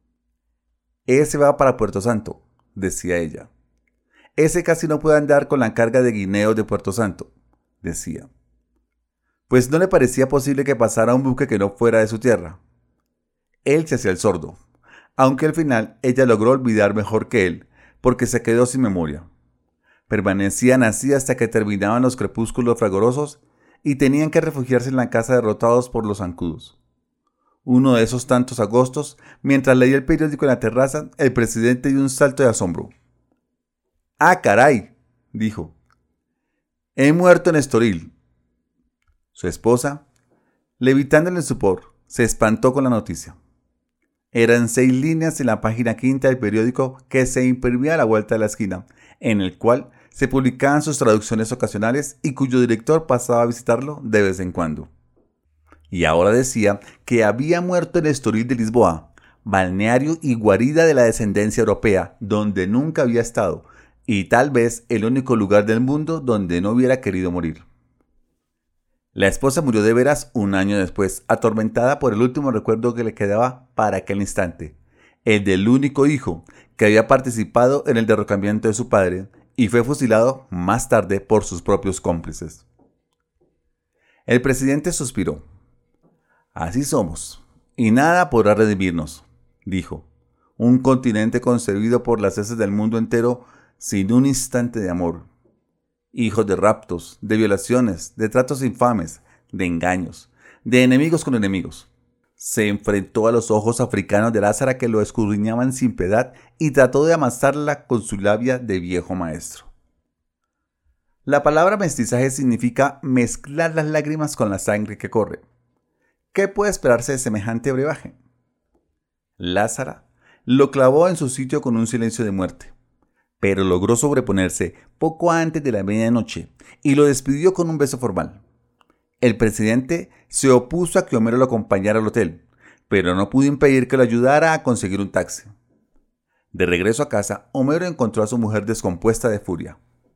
«Ese va para Puerto Santo», decía ella. «Ese casi no puede andar con la carga de guineos de Puerto Santo», decía. Pues no le parecía posible que pasara un buque que no fuera de su tierra. Él se hacía el sordo, aunque al final ella logró olvidar mejor que él, porque se quedó sin memoria. Permanecían así hasta que terminaban los crepúsculos fragorosos y tenían que refugiarse en la casa derrotados por los zancudos. Uno de esos tantos agostos, mientras leía el periódico en la terraza, el presidente dio un salto de asombro. «¡Ah, caray!», dijo. «He muerto en Estoril». Su esposa, levitando en el sopor, se espantó con la noticia. Eran seis líneas en la página quinta del periódico que se imprimía a la vuelta de la esquina, en el cual se publicaban sus traducciones ocasionales y cuyo director pasaba a visitarlo de vez en cuando. Y ahora decía que había muerto en Estoril de Lisboa, balneario y guarida de la descendencia europea, donde nunca había estado, y tal vez el único lugar del mundo donde no hubiera querido morir. La esposa murió de veras un año después, atormentada por el último recuerdo que le quedaba para aquel instante, el del único hijo que había participado en el derrocamiento de su padre y fue fusilado más tarde por sus propios cómplices. El presidente suspiró. «Así somos, y nada podrá redimirnos», dijo. «Un continente concebido por las heces del mundo entero sin un instante de amor. Hijos de raptos, de violaciones, de tratos infames, de engaños, de enemigos con enemigos. Se enfrentó a los ojos africanos de Lázara que lo escudriñaban sin piedad y trató de amasarla con su labia de viejo maestro. La palabra mestizaje significa mezclar las lágrimas con la sangre que corre. ¿Qué puede esperarse de semejante brebaje? Lázara lo clavó en su sitio con un silencio de muerte, pero logró sobreponerse poco antes de la medianoche y lo despidió con un beso formal. El presidente se opuso a que Homero lo acompañara al hotel, pero no pudo impedir que lo ayudara a conseguir un taxi. De regreso a casa, Homero encontró a su mujer descompuesta de furia.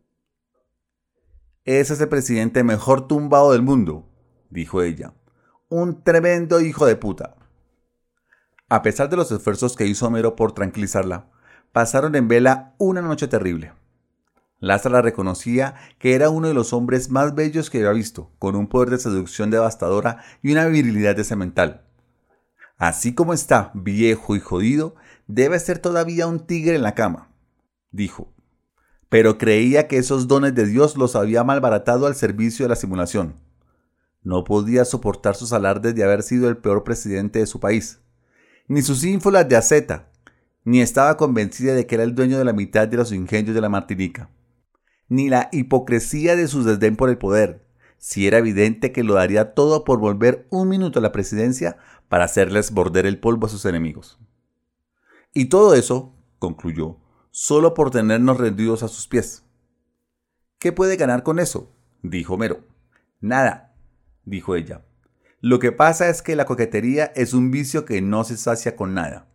«Ese es el presidente mejor tumbado del mundo», dijo ella. «Un tremendo hijo de puta». A pesar de los esfuerzos que hizo Homero por tranquilizarla, pasaron en vela una noche terrible. Lázara reconocía que era uno de los hombres más bellos que había visto, con un poder de seducción devastadora y una virilidad de cemental. Así como está viejo y jodido, debe ser todavía un tigre en la cama, dijo. Pero creía que esos dones de Dios los había malbaratado al servicio de la simulación. No podía soportar sus alardes de haber sido el peor presidente de su país, ni sus ínfolas de asceta, ni estaba convencida de que era el dueño de la mitad de los ingenios de la Martinica, ni la hipocresía de su desdén por el poder, si era evidente que lo daría todo por volver un minuto a la presidencia para hacerles morder el polvo a sus enemigos. Y todo eso, concluyó, solo por tenernos rendidos a sus pies. ¿Qué puede ganar con eso?, dijo Homero. Nada, dijo ella. Lo que pasa es que la coquetería es un vicio que no se sacia con nada.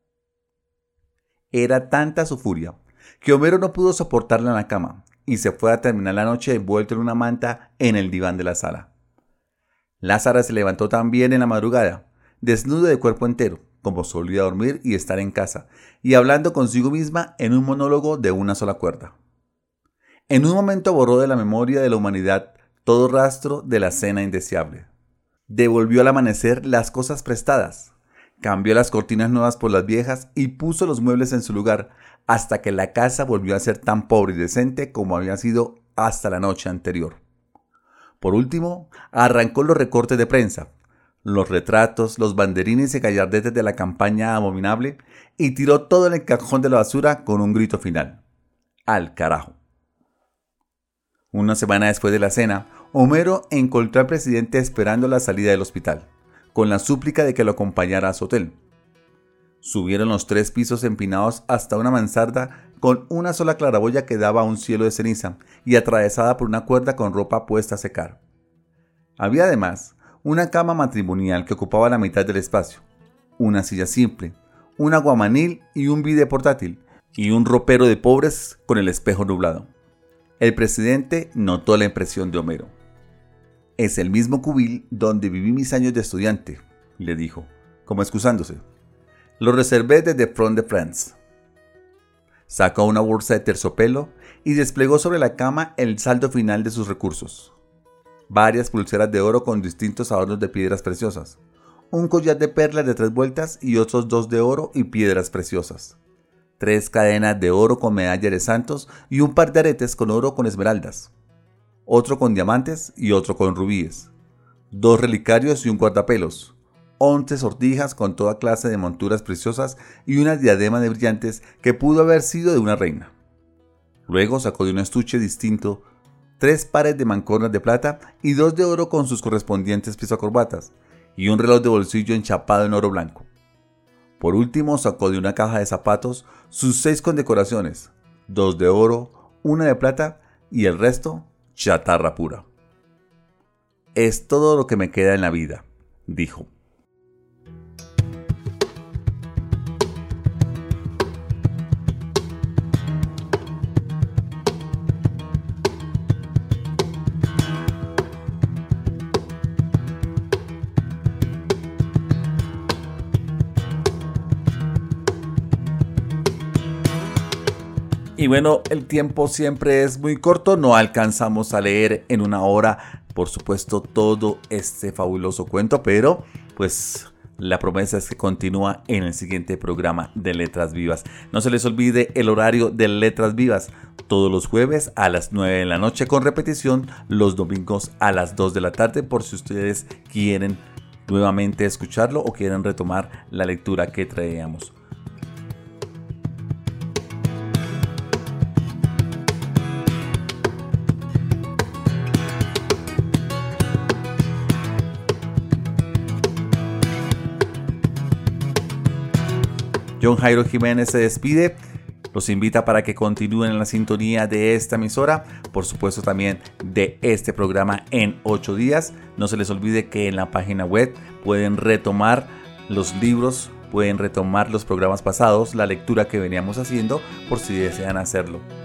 Era tanta su furia que Homero no pudo soportarla en la cama y se fue a terminar la noche envuelto en una manta en el diván de la sala. Lázara se levantó también en la madrugada, desnuda de cuerpo entero, como solía dormir y estar en casa, y hablando consigo misma en un monólogo de una sola cuerda. En un momento borró de la memoria de la humanidad todo rastro de la cena indeseable. Devolvió al amanecer las cosas prestadas, cambió las cortinas nuevas por las viejas y puso los muebles en su lugar hasta que la casa volvió a ser tan pobre y decente como había sido hasta la noche anterior. Por último, arrancó los recortes de prensa, los retratos, los banderines y gallardetes de la campaña abominable y tiró todo en el cajón de la basura con un grito final. ¡Al carajo! Una semana después de la cena, Homero encontró al presidente esperando la salida del hospital, con la súplica de que lo acompañara a su hotel. Subieron los tres pisos empinados hasta una mansarda con una sola claraboya que daba a un cielo de ceniza y atravesada por una cuerda con ropa puesta a secar. Había además una cama matrimonial que ocupaba la mitad del espacio, una silla simple, un aguamanil y un bidé portátil, y un ropero de pobres con el espejo nublado. El presidente notó la impresión de Homero. «Es el mismo cubil donde viví mis años de estudiante», le dijo, como excusándose. «Lo reservé desde Front de France». Sacó una bolsa de terciopelo y desplegó sobre la cama el saldo final de sus recursos. Varias pulseras de oro con distintos adornos de piedras preciosas, un collar de perlas de tres vueltas y otros dos de oro y piedras preciosas, tres cadenas de oro con medalla de santos y un par de aretes con oro con esmeraldas, otro con diamantes y otro con rubíes, dos relicarios y un guardapelos, once sortijas con toda clase de monturas preciosas y una diadema de brillantes que pudo haber sido de una reina. Luego sacó de un estuche distinto tres pares de mancornas de plata y dos de oro con sus correspondientes pisacorbatas, y un reloj de bolsillo enchapado en oro blanco. Por último sacó de una caja de zapatos sus seis condecoraciones, dos de oro, una de plata y el resto chatarra pura. «Es todo lo que me queda en la vida», dijo. Y bueno, el tiempo siempre es muy corto, no alcanzamos a leer en una hora, por supuesto, todo este fabuloso cuento, pero pues la promesa es que continúa en el siguiente programa de Letras Vivas. No se les olvide el horario de Letras Vivas, todos los jueves a las nueve de la noche, con repetición los domingos a las dos de la tarde, por si ustedes quieren nuevamente escucharlo o quieren retomar la lectura que traíamos. John Jairo Jiménez se despide. Los invita para que continúen en la sintonía de esta emisora, por supuesto también de este programa en ocho días. No se les olvide que en la página web pueden retomar los libros, pueden retomar los programas pasados, la lectura que veníamos haciendo por si desean hacerlo.